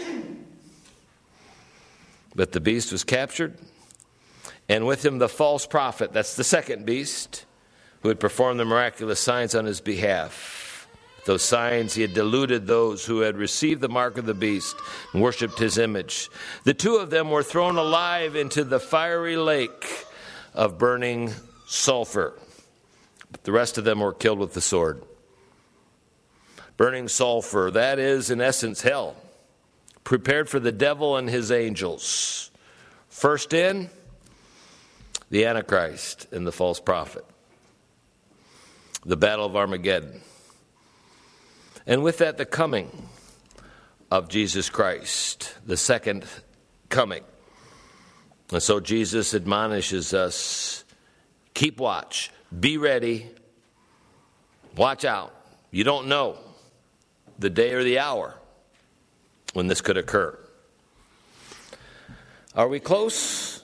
But the beast was captured, and with him the false prophet, that's the second beast, who had performed the miraculous signs on his behalf. Those signs, he had deluded those who had received the mark of the beast and worshipped his image. The two of them were thrown alive into the fiery lake of burning sulfur. But the rest of them were killed with the sword. Burning sulfur, that is in essence hell, prepared for the devil and his angels. First in, the Antichrist and the false prophet. The battle of Armageddon. And with that, the coming of Jesus Christ, the second coming. And so Jesus admonishes us, keep watch, be ready, watch out. You don't know the day or the hour when this could occur. Are we close?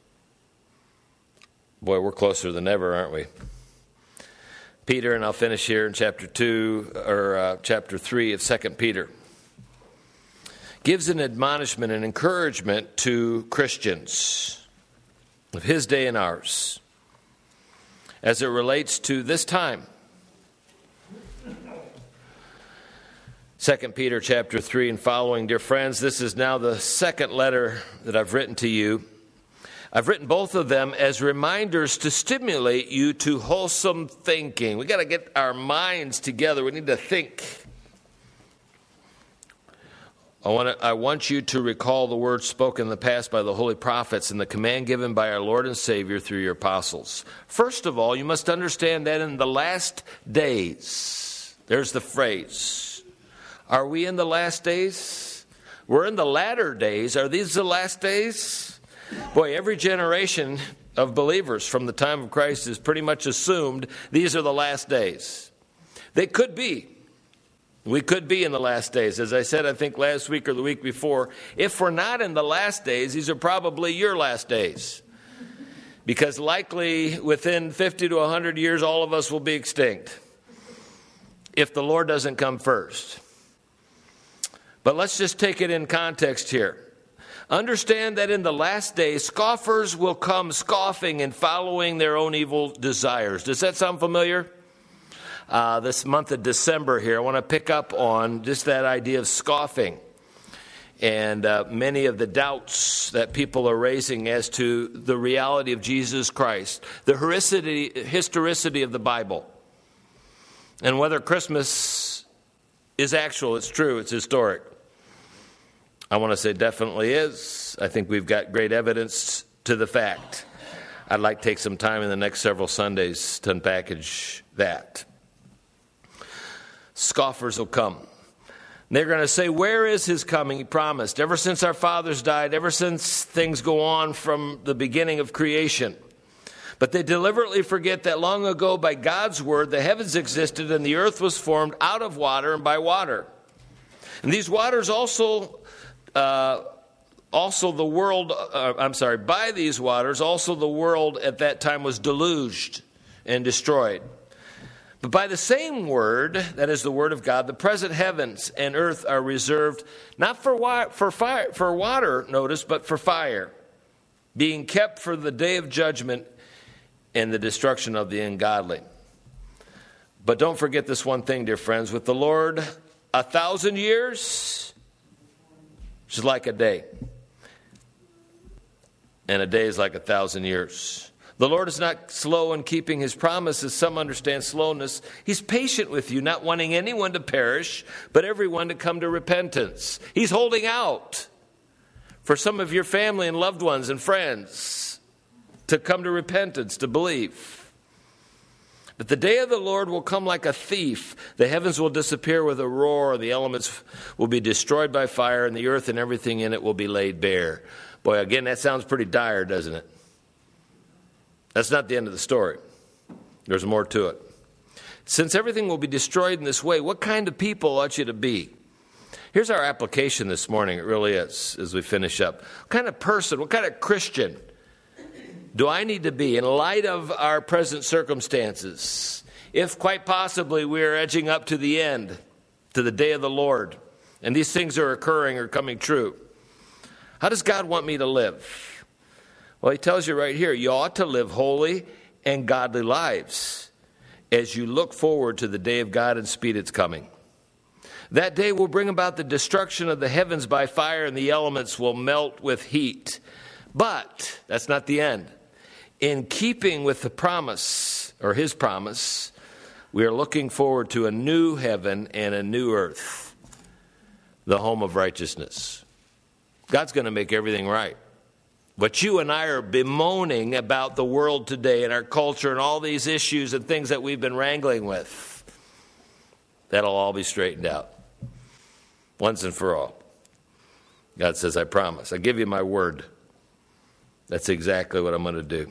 Boy, we're closer than ever, aren't we? Peter, and I'll finish here in chapter two or uh, chapter three of Second Peter, gives an admonishment and encouragement to Christians of his day and ours as it relates to this time. Second Peter chapter three and following, dear friends, this is now the second letter that I've written to you. I've written both of them as reminders to stimulate you to wholesome thinking. We got to get our minds together. We need to think. I want to, I want you to recall the words spoken in the past by the holy prophets and the command given by our Lord and Savior through your apostles. First of all, you must understand that in the last days, there's the phrase. Are we in the last days? We're in the latter days. Are these the last days? Boy, every generation of believers from the time of Christ has pretty much assumed these are the last days. They could be. We could be in the last days. As I said, I think last week or the week before, if we're not in the last days, these are probably your last days. Because likely within fifty to one hundred years, all of us will be extinct if the Lord doesn't come first. But let's just take it in context here. Understand that in the last days, scoffers will come scoffing and following their own evil desires. Does that sound familiar? Uh, this month of December here, I want to pick up on just that idea of scoffing and uh, many of the doubts that people are raising as to the reality of Jesus Christ, the historicity, historicity of the Bible, and whether Christmas is actual, it's true, it's historic. I want to say definitely is. I think we've got great evidence to the fact. I'd like to take some time in the next several Sundays to unpackage that. Scoffers will come. They're going to say, where is his coming? He promised. Ever since our fathers died, ever since things go on from the beginning of creation. But they deliberately forget that long ago, by God's word, the heavens existed and the earth was formed out of water and by water. And these waters also... Uh, also the world, uh, I'm sorry, by these waters, also the world at that time was deluged and destroyed. But by the same word, that is the word of God, the present heavens and earth are reserved not for wa- for fire, for water, notice, but for fire, being kept for the day of judgment and the destruction of the ungodly. But don't forget this one thing, dear friends, with the Lord, a thousand years is like a day, and a day is like a thousand years. The Lord is not slow in keeping his promises. Some understand slowness. He's patient with you, not wanting anyone to perish, but everyone to come to repentance. He's holding out for some of your family and loved ones and friends to come to repentance, to believe. But the day of the Lord will come like a thief. The heavens will disappear with a roar. The elements will be destroyed by fire, and the earth and everything in it will be laid bare. Boy, again, that sounds pretty dire, doesn't it? That's not the end of the story. There's more to it. Since everything will be destroyed in this way, what kind of people ought you to be? Here's our application this morning. It really is, as we finish up. What kind of person, what kind of Christian do I need to be in light of our present circumstances? If quite possibly we are edging up to the end, to the day of the Lord, and these things are occurring or coming true, how does God want me to live? Well, he tells you right here, you ought to live holy and godly lives as you look forward to the day of God and speed its coming. That day will bring about the destruction of the heavens by fire, and the elements will melt with heat. But that's not the end. In keeping with the promise, or his promise, we are looking forward to a new heaven and a new earth, the home of righteousness. God's going to make everything right. But you and I are bemoaning about the world today and our culture and all these issues and things that we've been wrangling with. That'll all be straightened out once and for all. God says, I promise. I give you my word. That's exactly what I'm going to do.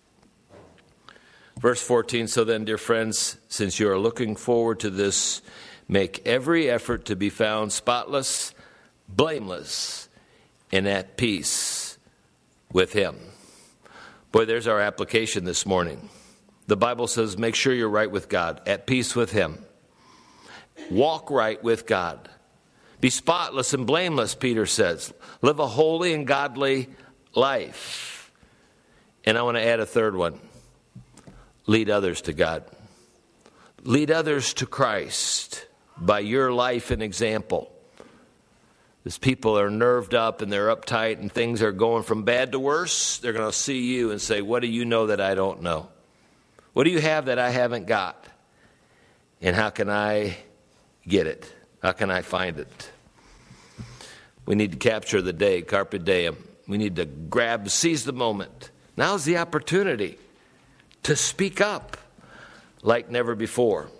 Verse fourteen, so then, dear friends, since you are looking forward to this, make every effort to be found spotless, blameless, and at peace with him. Boy, there's our application this morning. The Bible says make sure you're right with God, at peace with him. Walk right with God. Be spotless and blameless, Peter says. Live a holy and godly life. And I want to add a third one. Lead others to God. Lead others to Christ by your life and example. As people are nerved up and they're uptight and things are going from bad to worse, they're going to see you and say, what do you know that I don't know? What do you have that I haven't got? And how can I get it? How can I find it? We need to capture the day, carpe diem. We need to grab, seize the moment. Now's the opportunity to speak up like never before.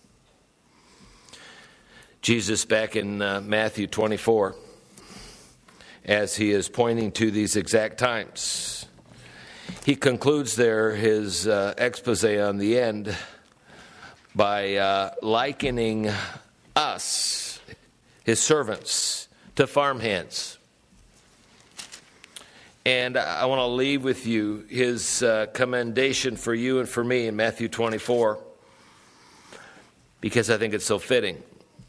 Jesus, back in uh, Matthew twenty-four, as he is pointing to these exact times, he concludes there his uh, expose on the end by uh, likening us, his servants, to farmhands. And I want to leave with you his uh, commendation for you and for me in Matthew twenty-four, because I think it's so fitting.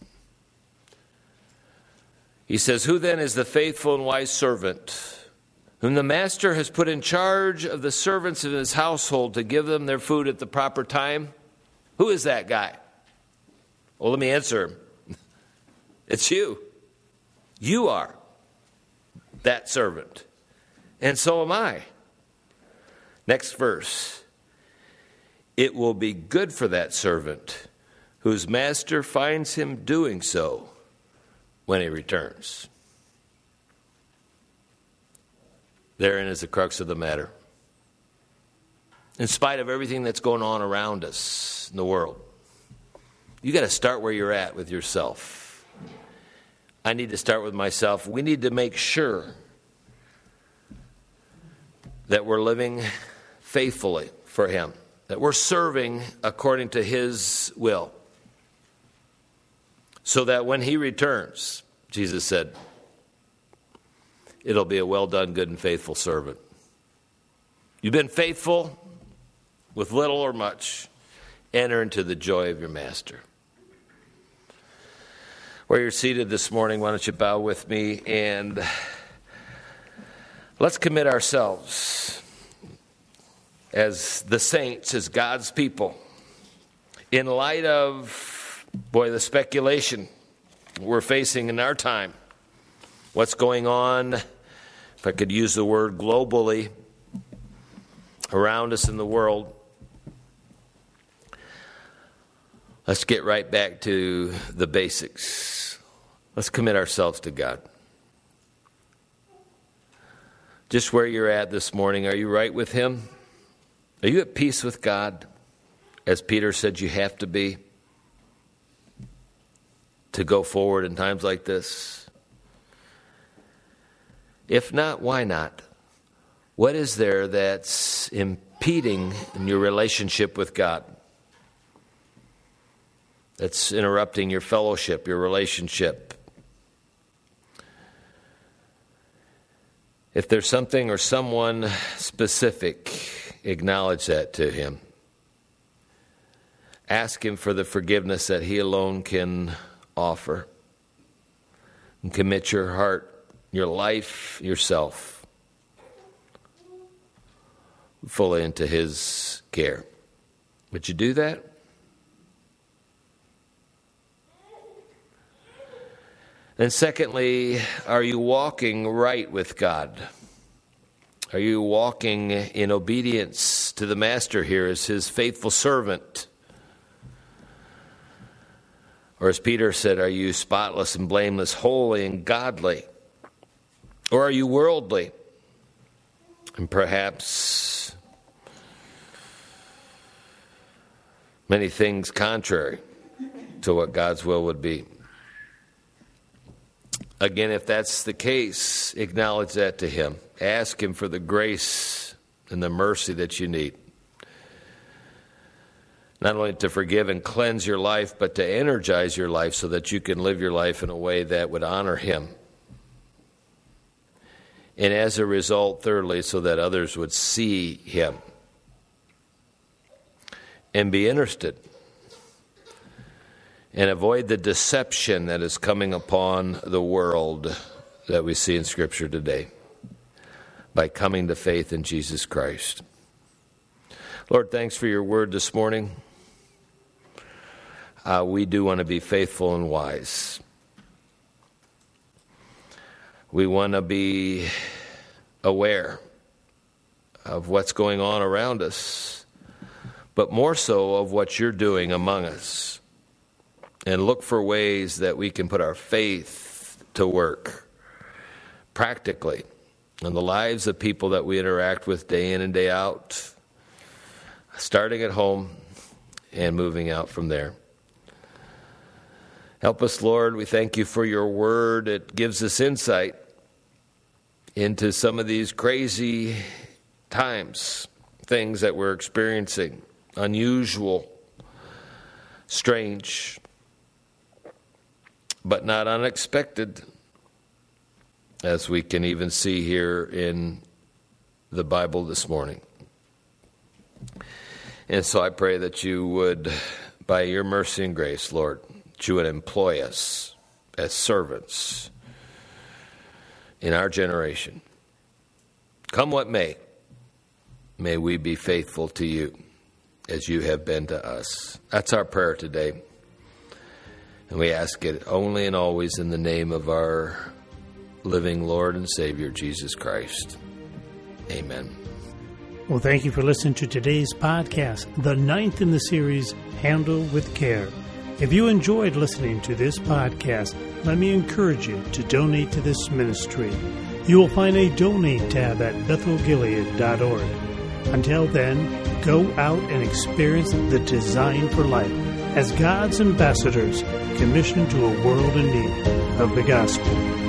He says, who then is the faithful and wise servant, whom the master has put in charge of the servants of his household to give them their food at the proper time? Who is that guy? Well, let me answer him. It's you. You are that servant. And so am I. Next verse. It will be good for that servant whose master finds him doing so when he returns. Therein is the crux of the matter. In spite of everything that's going on around us in the world, you got to start where you're at with yourself. I need to start with myself. We need to make sure that we're living faithfully for him, that we're serving according to his will, so that when he returns, Jesus said, it'll be a well done, good and faithful servant. You've been faithful with little or much. Enter into the joy of your master. Where you're seated this morning, why don't you bow with me and let's commit ourselves as the saints, as God's people, in light of, boy, the speculation we're facing in our time. What's going on, if I could use the word globally, around us in the world. Let's get right back to the basics. Let's commit ourselves to God. Just where you're at this morning, are you right with him? Are you at peace with God? As Peter said, you have to be to go forward in times like this. If not, why not? What is there that's impeding in your relationship with God? That's interrupting your fellowship, your relationship. If there's something or someone specific, acknowledge that to him. Ask him for the forgiveness that he alone can offer. And commit your heart, your life, yourself fully into his care. Would you do that? And secondly, are you walking right with God? Are you walking in obedience to the Master here as his faithful servant? Or as Peter said, are you spotless and blameless, holy and godly? Or are you worldly? And perhaps many things contrary to what God's will would be. Again, if that's the case, acknowledge that to him. Ask him for the grace and the mercy that you need. Not only to forgive and cleanse your life, but to energize your life so that you can live your life in a way that would honor him. And as a result, thirdly, so that others would see him and be interested. And avoid the deception that is coming upon the world that we see in Scripture today by coming to faith in Jesus Christ. Lord, thanks for your word this morning. Uh, we do want to be faithful and wise. We want to be aware of what's going on around us, but more so of what you're doing among us. And look for ways that we can put our faith to work practically in the lives of people that we interact with day in and day out, starting at home and moving out from there. Help us, Lord. We thank you for your word. It gives us insight into some of these crazy times, things that we're experiencing, unusual, strange, but not unexpected, as we can even see here in the Bible this morning. And so I pray that you would, by your mercy and grace, Lord, that you would employ us as servants in our generation. Come what may, may we be faithful to you as you have been to us. That's our prayer today. And we ask it only and always in the name of our living Lord and Savior, Jesus Christ. Amen. Well, thank you for listening to today's podcast, the ninth in the series, Handle with Care. If you enjoyed listening to this podcast, let me encourage you to donate to this ministry. You will find a donate tab at bethel gilead dot org. Until then, go out and experience the design for life as God's ambassadors commissioned to a world in need of the gospel.